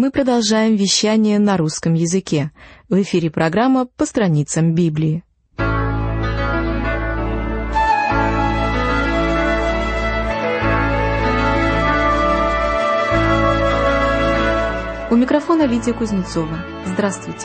Мы продолжаем вещание на русском языке. В эфире программа «По страницам Библии». У микрофона Лидия Кузнецова. Здравствуйте.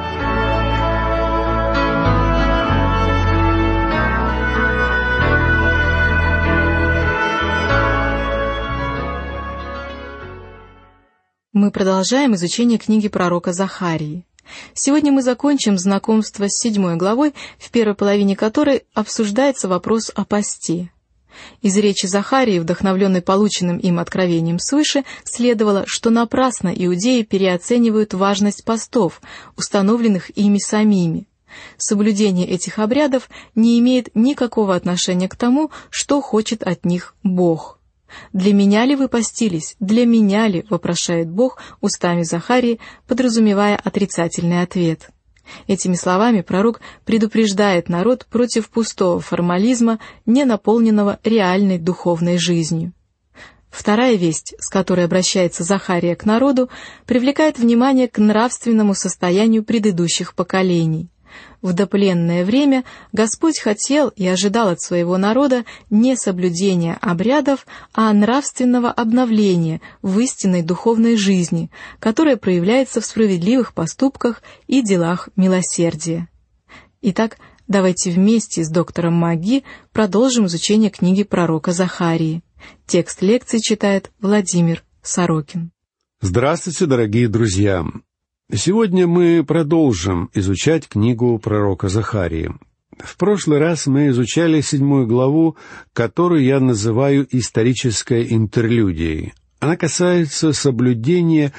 Мы продолжаем изучение книги пророка Захарии. Сегодня мы закончим знакомство с 7 главой, в первой половине которой обсуждается вопрос о посте. Из речи Захарии, вдохновленной полученным им откровением свыше, следовало, что напрасно иудеи переоценивают важность постов, установленных ими самими. Соблюдение этих обрядов не имеет никакого отношения к тому, что хочет от них Бог. «Для меня ли вы постились? Для меня ли?» — вопрошает Бог устами Захарии, подразумевая отрицательный ответ. Этими словами пророк предупреждает народ против пустого формализма, не наполненного реальной духовной жизнью. Вторая весть, с которой обращается Захария к народу, привлекает внимание к нравственному состоянию предыдущих поколений. В допленное время Господь хотел и ожидал от своего народа не соблюдения обрядов, а нравственного обновления в истинной духовной жизни, которая проявляется в справедливых поступках и делах милосердия. Итак, давайте вместе с доктором Маги продолжим изучение книги пророка Захарии. Текст лекции читает Владимир Сорокин. Здравствуйте, дорогие друзья! Сегодня мы продолжим изучать книгу пророка Захарии. В прошлый раз мы изучали 7 главу, которую я называю исторической интерлюдией. Она касается соблюдения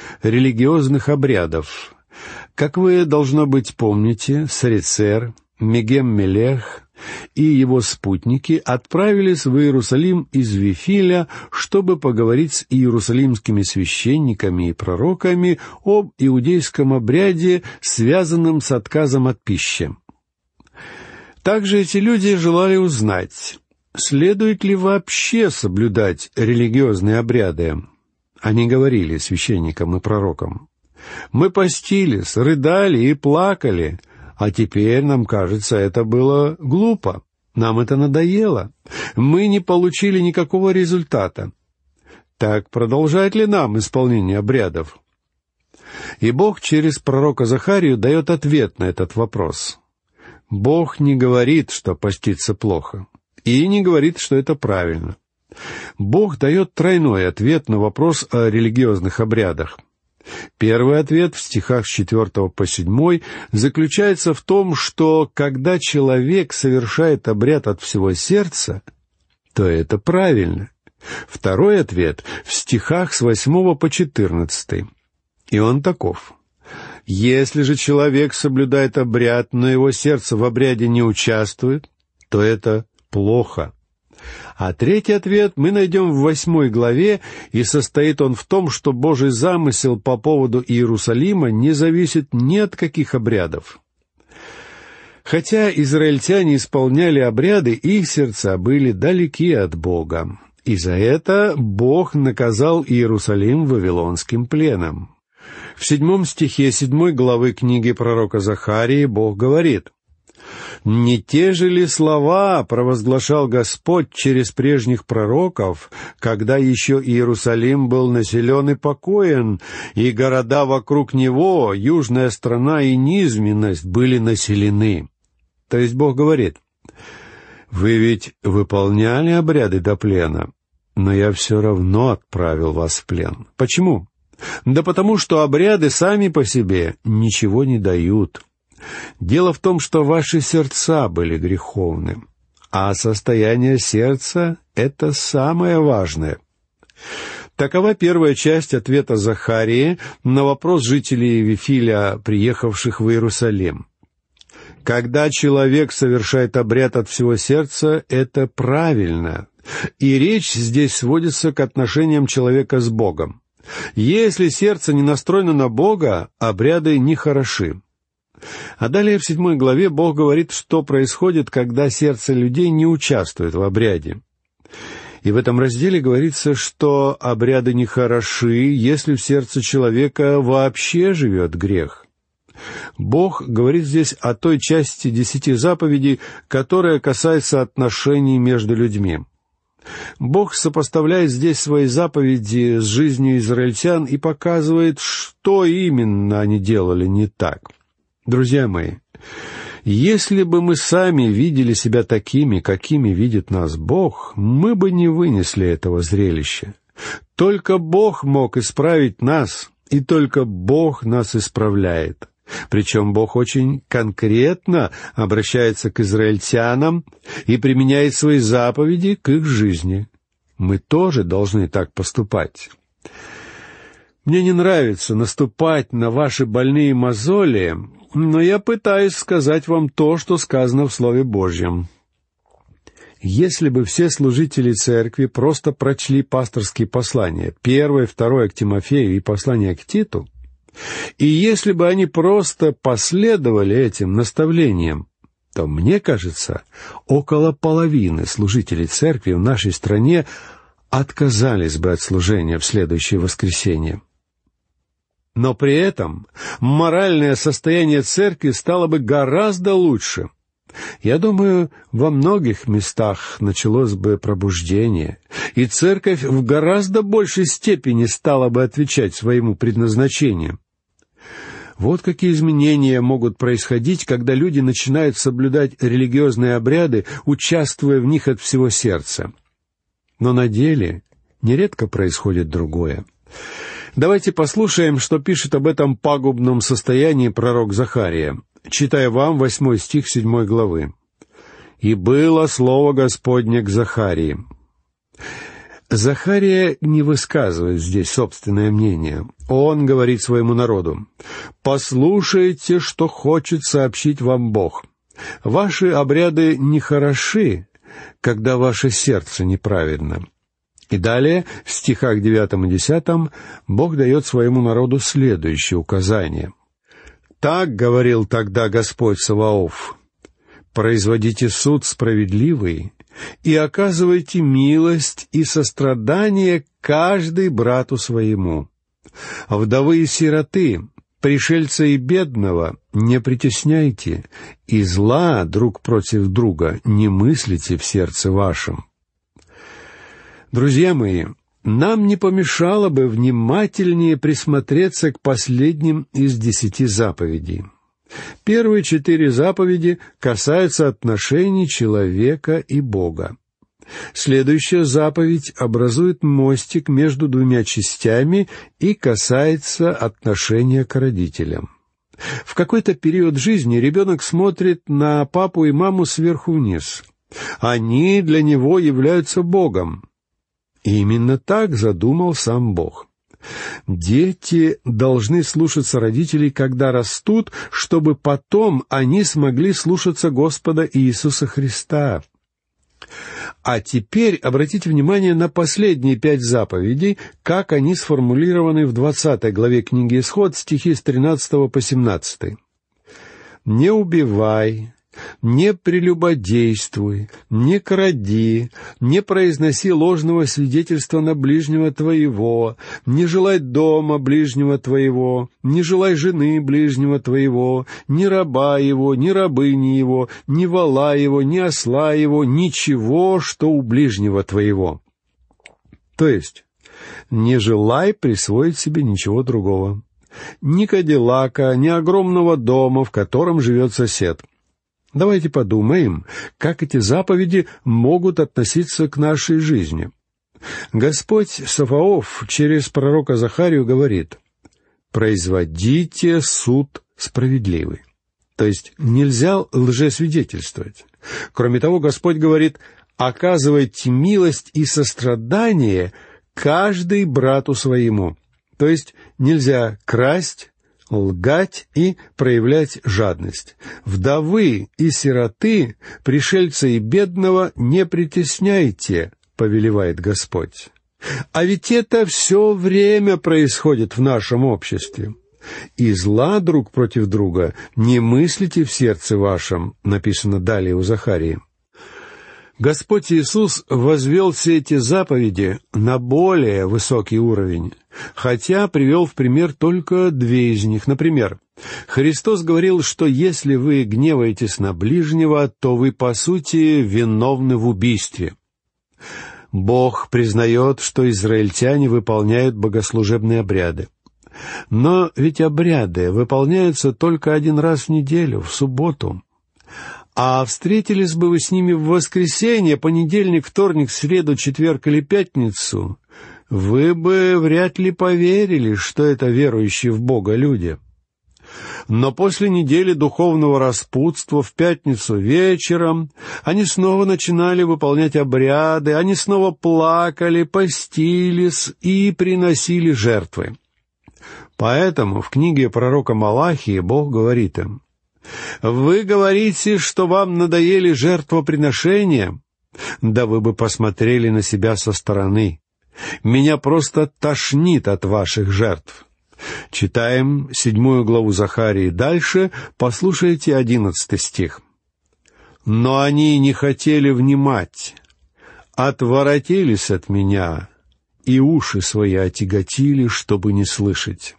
религиозных обрядов. Как вы, должно быть, помните, Сарицер, Мегем-Мелех и его спутники отправились в Иерусалим из Вифиля, чтобы поговорить с иерусалимскими священниками и пророками об иудейском обряде, связанном с отказом от пищи. Также эти люди желали узнать, следует ли вообще соблюдать религиозные обряды. Они говорили священникам и пророкам: «Мы постились, рыдали и плакали, а теперь, нам кажется, это было глупо. Нам это надоело. Мы не получили никакого результата. Так продолжает ли нам исполнение обрядов?» И Бог через пророка Захарию дает ответ на этот вопрос. Бог не говорит, что поститься плохо, и не говорит, что это правильно. Бог дает тройной ответ на вопрос о религиозных обрядах. Первый ответ в стихах с 4 по 7 заключается в том, что когда человек совершает обряд от всего сердца, то это правильно. Второй ответ в стихах с 8 по 14, и он таков: если же человек соблюдает обряд, но его сердце в обряде не участвует, то это плохо. А третий ответ мы найдем в 8 главе, и состоит он в том, что Божий замысел по поводу Иерусалима не зависит ни от каких обрядов. Хотя израильтяне исполняли обряды, их сердца были далеки от Бога, и за это Бог наказал Иерусалим вавилонским пленом. В 7 стихе 7 главы книги пророка Захарии Бог говорит: «Не те же ли слова провозглашал Господь через прежних пророков, когда еще Иерусалим был населен и покоен, и города вокруг него, южная страна и низменность, были населены?» То есть Бог говорит: «Вы ведь выполняли обряды до плена, но я все равно отправил вас в плен». Почему? Да потому что обряды сами по себе ничего не дают. Дело в том, что ваши сердца были греховны, а состояние сердца — это самое важное. Такова первая часть ответа Захарии на вопрос жителей Вифиля, приехавших в Иерусалим. Когда человек совершает обряд от всего сердца, это правильно, и речь здесь сводится к отношениям человека с Богом. Если сердце не настроено на Бога, обряды нехороши. А далее в 7 главе Бог говорит, что происходит, когда сердце людей не участвует в обряде. И в этом разделе говорится, что обряды нехороши, если в сердце человека вообще живет грех. Бог говорит здесь о той части 10 заповедей, которая касается отношений между людьми. Бог сопоставляет здесь свои заповеди с жизнью израильтян и показывает, что именно они делали не так. Друзья мои, если бы мы сами видели себя такими, какими видит нас Бог, мы бы не вынесли этого зрелища. Только Бог мог исправить нас, и только Бог нас исправляет. Причем Бог очень конкретно обращается к израильтянам и применяет свои заповеди к их жизни. Мы тоже должны так поступать. Мне не нравится наступать на ваши больные мозоли, но я пытаюсь сказать вам то, что сказано в Слове Божьем. Если бы все служители церкви просто прочли пасторские послания, 1 и 2 к Тимофею и послание к Титу, и если бы они просто последовали этим наставлениям, то, мне кажется, около половины служителей церкви в нашей стране отказались бы от служения в следующее воскресенье. Но при этом моральное состояние церкви стало бы гораздо лучше. Я думаю, во многих местах началось бы пробуждение, и церковь в гораздо большей степени стала бы отвечать своему предназначению. Вот какие изменения могут происходить, когда люди начинают соблюдать религиозные обряды, участвуя в них от всего сердца. Но на деле нередко происходит другое. Давайте послушаем, что пишет об этом пагубном состоянии пророк Захария. Читаю вам 8 стих 7 главы. «И было слово Господне к Захарии». Захария не высказывает здесь собственное мнение. Он говорит своему народу: «Послушайте, что хочет сообщить вам Бог. Ваши обряды нехороши, когда ваше сердце неправедно». И далее, в стихах 9 и 10, Бог дает своему народу следующее указание. «Так говорил тогда Господь Саваоф: производите суд справедливый и оказывайте милость и сострадание каждый брату своему. Вдовы и сироты, пришельца и бедного не притесняйте, и зла друг против друга не мыслите в сердце вашем». Друзья мои, нам не помешало бы внимательнее присмотреться к последним из 10 заповедей. Первые 4 заповеди касаются отношений человека и Бога. Следующая заповедь образует мостик между 2 частями и касается отношения к родителям. В какой-то период жизни ребенок смотрит на папу и маму сверху вниз. Они для него являются Богом. И именно так задумал сам Бог. Дети должны слушаться родителей, когда растут, чтобы потом они смогли слушаться Господа Иисуса Христа. А теперь обратите внимание на последние 5 заповедей, как они сформулированы в 20 главе книги Исход, стихи с 13 по 17. «Не убивай, не прелюбодействуй, не кради, не произноси ложного свидетельства на ближнего твоего, не желай дома ближнего твоего, не желай жены ближнего твоего, ни раба его, ни рабыни его, ни вола его, ни осла его, ничего, что у ближнего твоего». То есть, не желай присвоить себе ничего другого. Ни кадиллака, ни огромного дома, в котором живет сосед. Давайте подумаем, как эти заповеди могут относиться к нашей жизни. Господь Саваоф через пророка Захарию говорит: «Производите суд справедливый». То есть нельзя лжесвидетельствовать. Кроме того, Господь говорит: «Оказывайте милость и сострадание каждый брату своему». То есть нельзя красть, лгать и проявлять жадность. «Вдовы и сироты, пришельца и бедного не притесняйте», — повелевает Господь. А ведь это все время происходит в нашем обществе. «И зла друг против друга не мыслите в сердце вашем», написано далее у Захарии. Господь Иисус возвел все эти заповеди на более высокий уровень, хотя привел в пример только 2 из них. Например, Христос говорил, что если вы гневаетесь на ближнего, то вы, по сути, виновны в убийстве. Бог признает, что израильтяне выполняют богослужебные обряды. Но ведь обряды выполняются только 1 раз в неделю, в субботу. А встретились бы вы с ними в воскресенье, понедельник, вторник, среду, четверг или пятницу, вы бы вряд ли поверили, что это верующие в Бога люди. Но после недели духовного распутства в пятницу вечером они снова начинали выполнять обряды, они снова плакали, постились и приносили жертвы. Поэтому в книге пророка Малахии Бог говорит им: «Вы говорите, что вам надоели жертвоприношения? Да вы бы посмотрели на себя со стороны. Меня просто тошнит от ваших жертв». Читаем 7 главу Захарии. Дальше послушайте 11 стих. «Но они не хотели внимать, отворотились от меня, и уши свои отяготили, чтобы не слышать».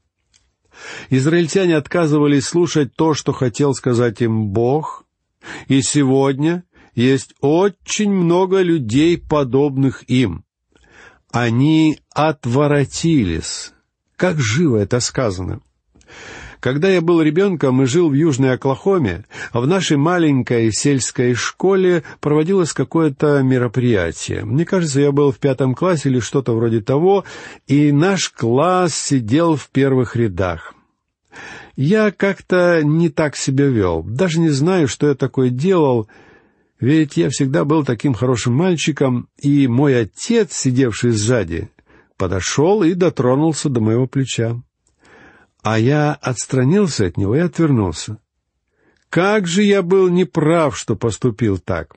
Израильтяне отказывались слушать то, что хотел сказать им Бог, и сегодня есть очень много людей, подобных им. Они отворотились. Как живо это сказано! Когда я был ребенком и жил в Южной Оклахоме, в нашей маленькой сельской школе проводилось какое-то мероприятие. Мне кажется, я был в 5 классе или что-то вроде того, и наш класс сидел в первых рядах. Я как-то не так себя вел, даже не знаю, что я такое делал, ведь я всегда был таким хорошим мальчиком, и мой отец, сидевший сзади, подошел и дотронулся до моего плеча. А я отстранился от него и отвернулся. Как же я был неправ, что поступил так!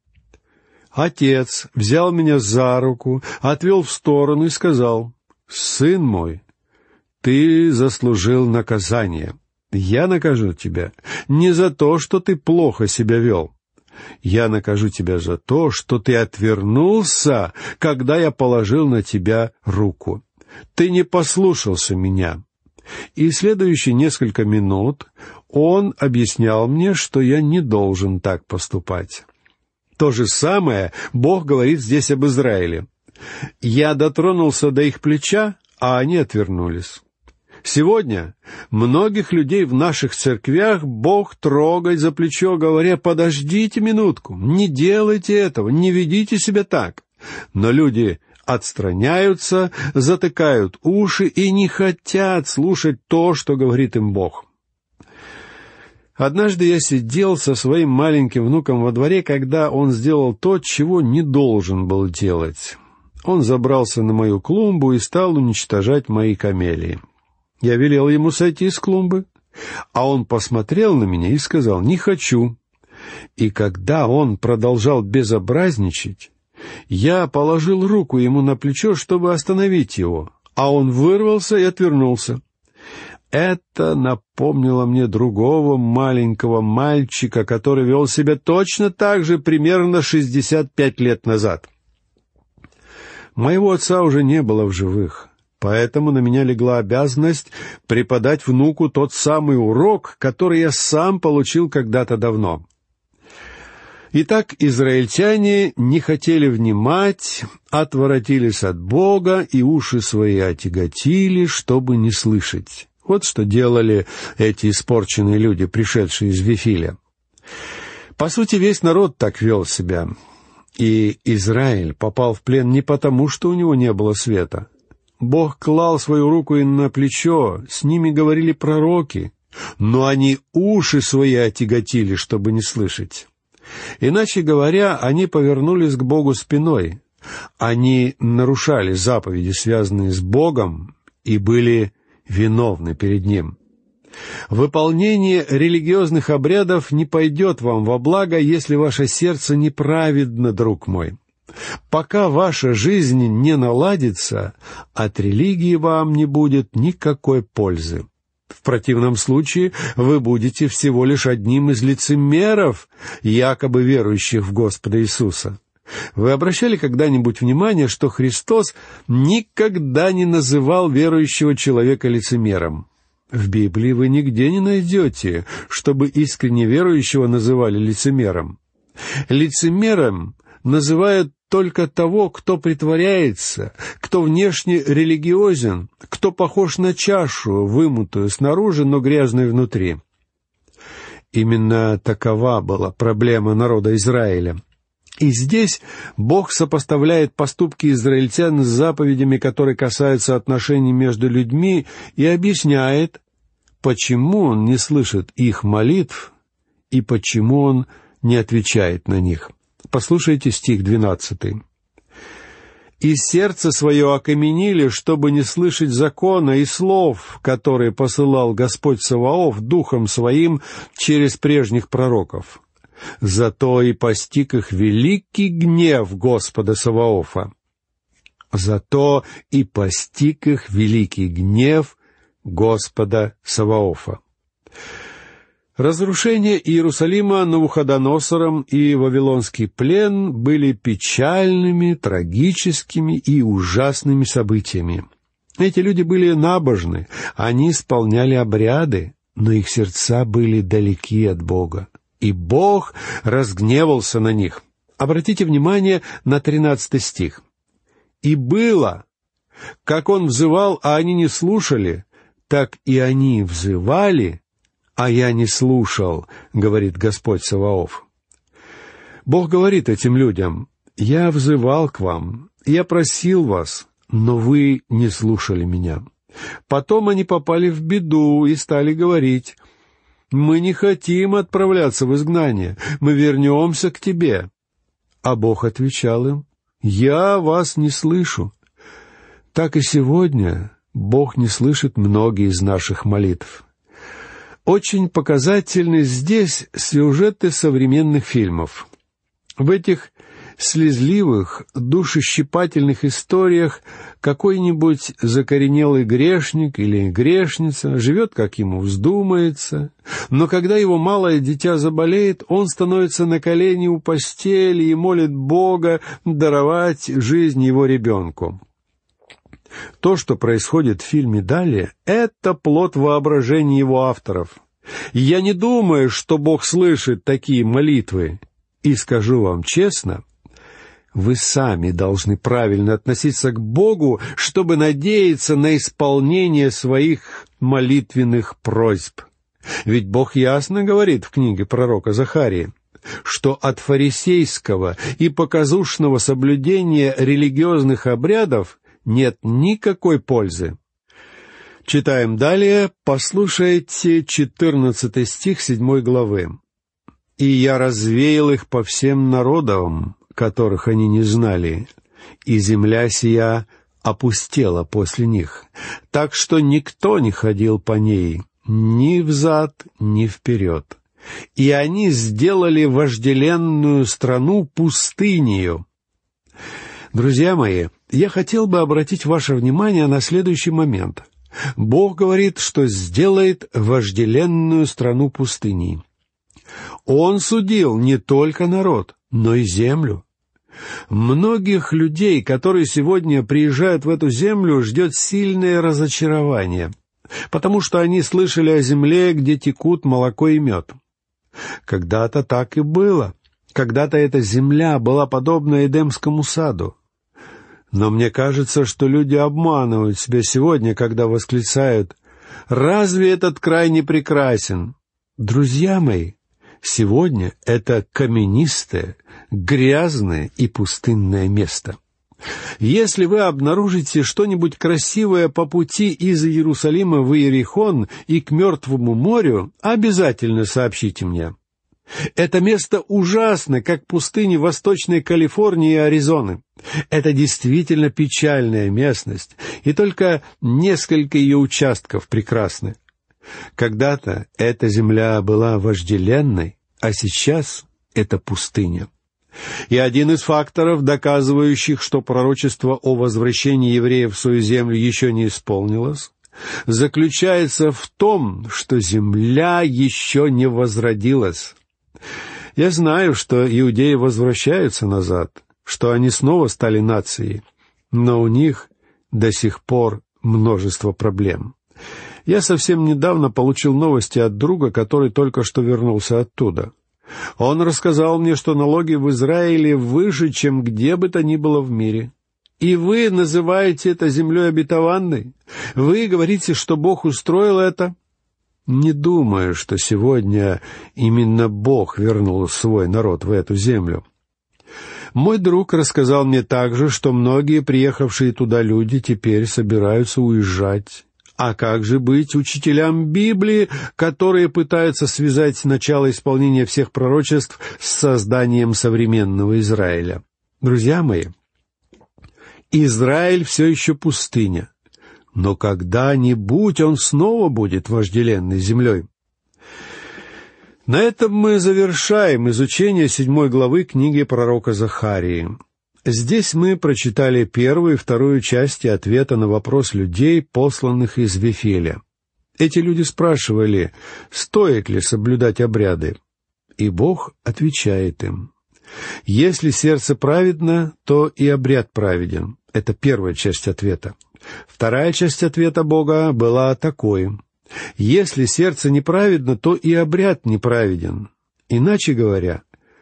Отец взял меня за руку, отвел в сторону и сказал: «Сын мой, ты заслужил наказание. Я накажу тебя не за то, что ты плохо себя вел. Я накажу тебя за то, что ты отвернулся, когда я положил на тебя руку. Ты не послушался меня». И следующие несколько минут он объяснял мне, что я не должен так поступать. То же самое Бог говорит здесь об Израиле. Я дотронулся до их плеча, а они отвернулись. Сегодня многих людей в наших церквях Бог трогает за плечо, говоря: «Подождите минутку, не делайте этого, не ведите себя так». Но люди отстраняются, затыкают уши и не хотят слушать то, что говорит им Бог. Однажды я сидел со своим маленьким внуком во дворе, когда он сделал то, чего не должен был делать. Он забрался на мою клумбу и стал уничтожать мои камелии. Я велел ему сойти с клумбы, а он посмотрел на меня и сказал: «Не хочу». И когда он продолжал безобразничать, я положил руку ему на плечо, чтобы остановить его, а он вырвался и отвернулся. Это напомнило мне другого маленького мальчика, который вел себя точно так же примерно 65 лет назад. Моего отца уже не было в живых, поэтому на меня легла обязанность преподать внуку тот самый урок, который я сам получил когда-то давно. Итак, израильтяне не хотели внимать, отворотились от Бога и уши свои отяготили, чтобы не слышать. Вот что делали эти испорченные люди, пришедшие из Вифиля. По сути, весь народ так вел себя. И Израиль попал в плен не потому, что у него не было света. Бог клал свою руку им на плечо, с ними говорили пророки, но они уши свои отяготили, чтобы не слышать. Иначе говоря, они повернулись к Богу спиной. Они нарушали заповеди, связанные с Богом, и были виновны перед Ним. Выполнение религиозных обрядов не пойдет вам во благо, если ваше сердце неправедно, друг мой. Пока ваша жизнь не наладится, от религии вам не будет никакой пользы. В противном случае вы будете всего лишь одним из лицемеров, якобы верующих в Господа Иисуса. Вы обращали когда-нибудь внимание, что Христос никогда не называл верующего человека лицемером? В Библии вы нигде не найдете, чтобы искренне верующего называли лицемером. Лицемером называют только того, кто притворяется, кто внешне религиозен, кто похож на чашу, вымытую снаружи, но грязную внутри. Именно такова была проблема народа Израиля. И здесь Бог сопоставляет поступки израильтян с заповедями, которые касаются отношений между людьми, и объясняет, почему Он не слышит их молитв и почему Он не отвечает на них. Послушайте стих 12. «И сердце свое окаменили, чтобы не слышать закона и слов, которые посылал Господь Саваоф Духом Своим через прежних пророков. Зато и постиг их великий гнев Господа Саваофа». Зато и постиг их великий гнев Господа Саваофа. Разрушение Иерусалима Навуходоносором и вавилонский плен были печальными, трагическими и ужасными событиями. Эти люди были набожны, они исполняли обряды, но их сердца были далеки от Бога, и Бог разгневался на них. Обратите внимание на 13 стих. «И было, как он взывал, а они не слушали, так и они взывали, а я не слушал, говорит Господь Саваоф». Бог говорит этим людям: «Я взывал к вам, я просил вас, но вы не слушали меня». Потом они попали в беду и стали говорить: «Мы не хотим отправляться в изгнание, мы вернемся к тебе». А Бог отвечал им: «Я вас не слышу». Так и сегодня Бог не слышит многие из наших молитв. Очень показательны здесь сюжеты современных фильмов. В этих слезливых, душещипательных историях какой-нибудь закоренелый грешник или грешница живет, как ему вздумается, но когда его малое дитя заболеет, он становится на колени у постели и молит Бога даровать жизнь его ребенку. То, что происходит в фильме далее, это плод воображения его авторов. Я не думаю, что Бог слышит такие молитвы. И скажу вам честно, вы сами должны правильно относиться к Богу, чтобы надеяться на исполнение своих молитвенных просьб. Ведь Бог ясно говорит в книге пророка Захарии, что от фарисейского и показушного соблюдения религиозных обрядов нет никакой пользы. Читаем далее, послушайте 14 стих 7 главы. «И я развеял их по всем народам, которых они не знали, и земля сия опустела после них, так что никто не ходил по ней ни взад, ни вперед. И они сделали вожделенную страну пустынею». Друзья мои, я хотел бы обратить ваше внимание на следующий момент. Бог говорит, что сделает вожделенную страну пустыней. Он судил не только народ, но и землю. Многих людей, которые сегодня приезжают в эту землю, ждет сильное разочарование, потому что они слышали о земле, где текут молоко и мед. Когда-то так и было. Когда-то эта земля была подобна Эдемскому саду. Но мне кажется, что люди обманывают себя сегодня, когда восклицают: «Разве этот край не прекрасен?» Друзья мои, сегодня это каменистое, грязное и пустынное место. Если вы обнаружите что-нибудь красивое по пути из Иерусалима в Иерихон и к Мертвому морю, обязательно сообщите мне. Это место ужасно, как пустыни Восточной Калифорнии и Аризоны. Это действительно печальная местность, и только несколько ее участков прекрасны. Когда-то эта земля была вожделенной, а сейчас это пустыня. И один из факторов, доказывающих, что пророчество о возвращении евреев в свою землю еще не исполнилось, заключается в том, что земля еще не возродилась. Я знаю, что иудеи возвращаются назад, что они снова стали нацией, но у них до сих пор множество проблем. Я совсем недавно получил новости от друга, который только что вернулся оттуда. Он рассказал мне, что налоги в Израиле выше, чем где бы то ни было в мире. И вы называете это землей обетованной? Вы говорите, что Бог устроил это? Не думаю, что сегодня именно Бог вернул свой народ в эту землю. Мой друг рассказал мне также, что многие приехавшие туда люди теперь собираются уезжать. А как же быть учителям Библии, которые пытаются связать начало исполнения всех пророчеств с созданием современного Израиля? Друзья мои, Израиль все еще пустыня, но когда-нибудь он снова будет вожделенной землей. На этом мы завершаем изучение 7 главы книги пророка Захарии. Здесь мы прочитали первую и вторую части ответа на вопрос людей, посланных из Вифиля. Эти люди спрашивали, стоит ли соблюдать обряды, и Бог отвечает им. Если сердце праведно, то и обряд праведен. Это первая часть ответа. Вторая часть ответа Бога была такой: если сердце неправедно, то и обряд неправеден. Иначе говоря,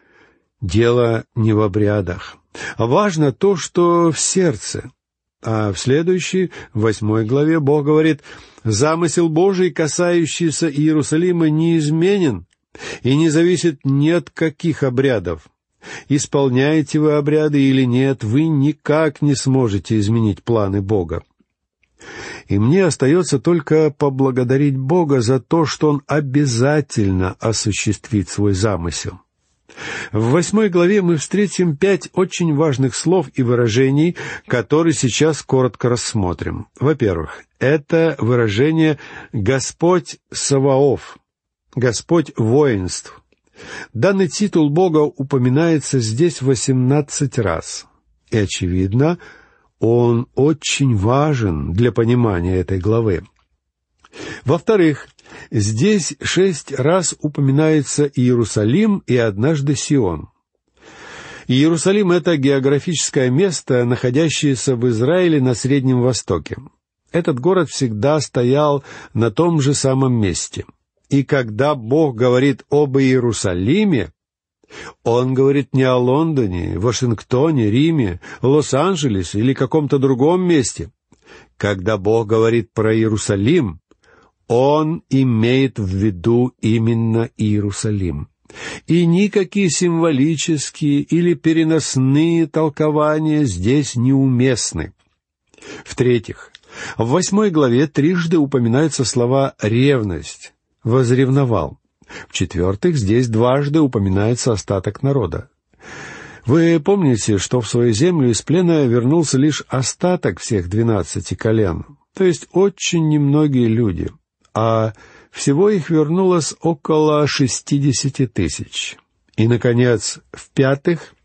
дело не в обрядах. Важно то, что в сердце. А в следующей, 8 главе, Бог говорит: «Замысел Божий, касающийся Иерусалима, неизменен и не зависит ни от каких обрядов. Исполняете вы обряды или нет, вы никак не сможете изменить планы Бога». И мне остается только поблагодарить Бога за то, что Он обязательно осуществит свой замысел. В 8 главе мы встретим 5 очень важных слов и выражений, которые сейчас коротко рассмотрим. Во-первых, это выражение «Господь Саваоф», «Господь воинств». Данный титул Бога упоминается здесь 18 раз. И, очевидно, он очень важен для понимания этой главы. Во-вторых, здесь 6 раз упоминается Иерусалим и однажды Сион. Иерусалим — это географическое место, находящееся в Израиле на Среднем Востоке. Этот город всегда стоял на том же самом месте. И когда Бог говорит об Иерусалиме, Он говорит не о Лондоне, Вашингтоне, Риме, Лос-Анджелесе или каком-то другом месте. Когда Бог говорит про Иерусалим, Он имеет в виду именно Иерусалим. И никакие символические или переносные толкования здесь неуместны. В-третьих, в 8 главе трижды упоминаются слова «ревность», «возревновал». В-четвертых, здесь дважды упоминается остаток народа. Вы помните, что в свою землю из плена вернулся лишь остаток всех 12 колен, то есть очень немногие люди, а всего их вернулось около 60 тысяч. И, наконец, в-пятых,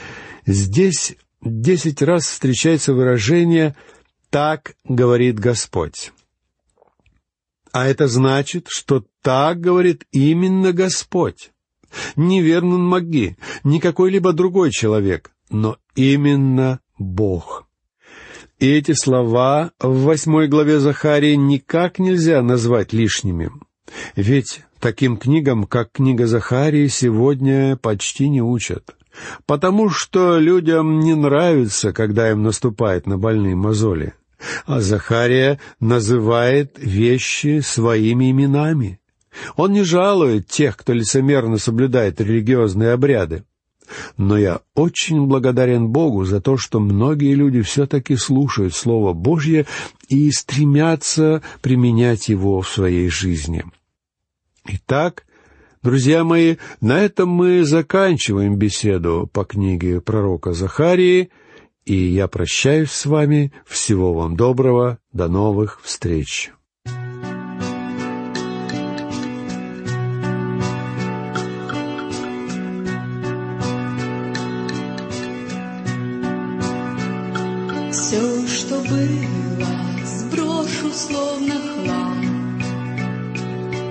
здесь 10 раз встречается выражение «так говорит Господь». А это значит, что так говорит именно Господь. Не Вернон Маги, не какой-либо другой человек, но именно Бог. И эти слова в 8 главе Захарии никак нельзя назвать лишними. Ведь таким книгам, как книга Захарии, сегодня почти не учат. Потому что людям не нравится, когда им наступает на больные мозоли. А Захария называет вещи своими именами. Он не жалует тех, кто лицемерно соблюдает религиозные обряды. Но я очень благодарен Богу за то, что многие люди все-таки слушают Слово Божье и стремятся применять его в своей жизни. Итак, друзья мои, на этом мы заканчиваем беседу по книге пророка Захарии, и я прощаюсь с вами. Всего вам доброго. До новых встреч. Все, что было, сброшу словно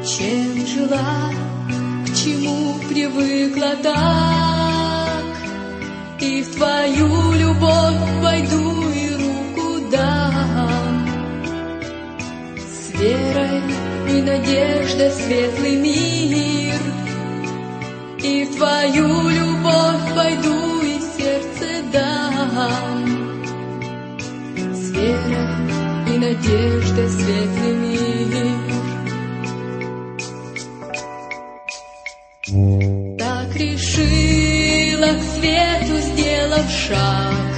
Чем жила, к чему привыкла так, и в твою любовь войду и руку дам. С верой и надеждой светлый мир, и в твою любовь войду и сердце дам. С верой и надеждой светлый мир. Так решила к свету, сделав шаг,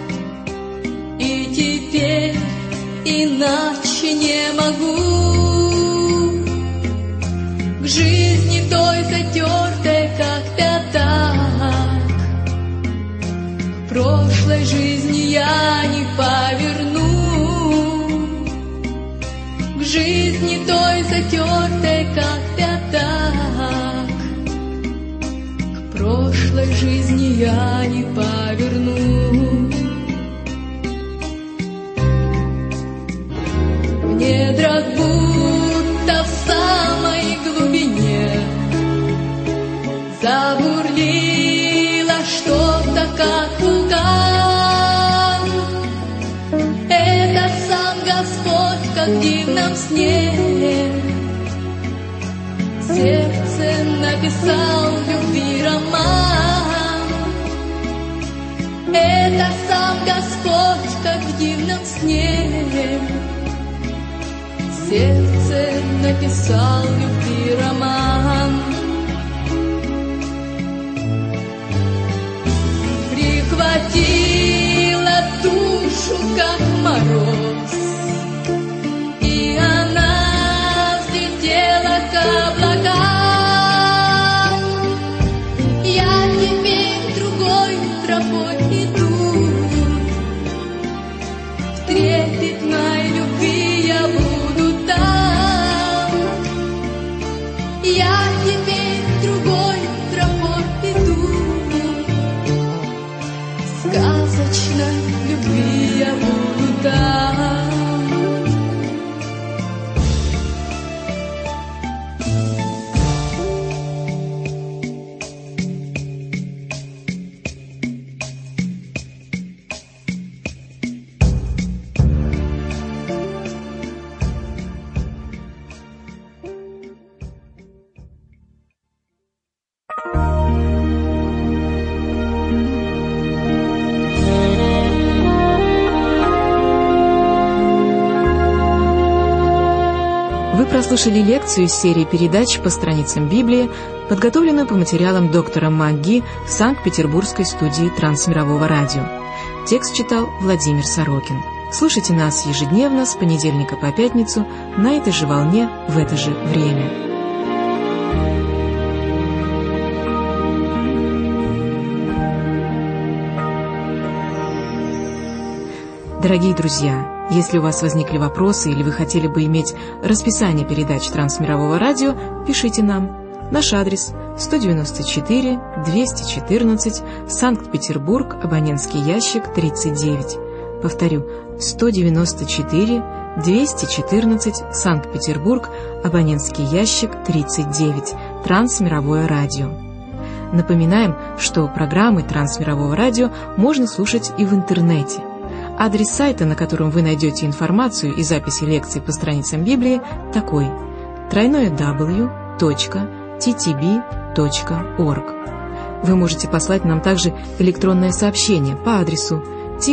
и теперь иначе не могу. К жизни той затертой, как пятак, к прошлой жизни я не поверну. К жизни той затертой, как пятак, к прошлой жизни я не поверну. В недрах будто в самой глубине забурлило что-то, как вулкан. Это сам Господь, как в дивном сне, сердце написал любви роман. Это сам Господь, как в дивном сне, сердце написал любви роман. Прихватила душу, как мороз, и она взлетела к облакам. Я теперь другой тропой иду, в трепетной любви я буду там. Я теперь другой тропой иду, в сказочной любви я буду там. Вы прослушали лекцию из серии передач по страницам Библии, подготовленную по материалам доктора МакГи в Санкт-Петербургской студии Трансмирового радио. Текст читал Владимир Сорокин. Слушайте нас ежедневно с понедельника по пятницу на этой же волне в это же время. Дорогие друзья, если у вас возникли вопросы или вы хотели бы иметь расписание передач Трансмирового радио, пишите нам. Наш адрес 194-214, Санкт-Петербург, абонентский ящик 39. Повторю, 194-214, Санкт-Петербург, абонентский ящик 39, Трансмировое радио. Напоминаем, что программы Трансмирового радио можно слушать и в интернете. Адрес сайта, на котором вы найдете информацию и записи лекций по страницам Библии, такой: www.ttb.org. Вы можете послать нам также электронное сообщение по адресу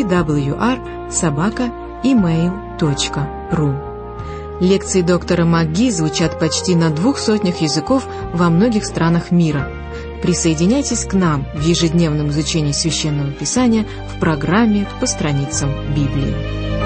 twr@email.ru. Лекции доктора МакГи звучат почти на 200 языков во многих странах мира. Присоединяйтесь к нам в ежедневном изучении Священного Писания в программе «По страницам Библии».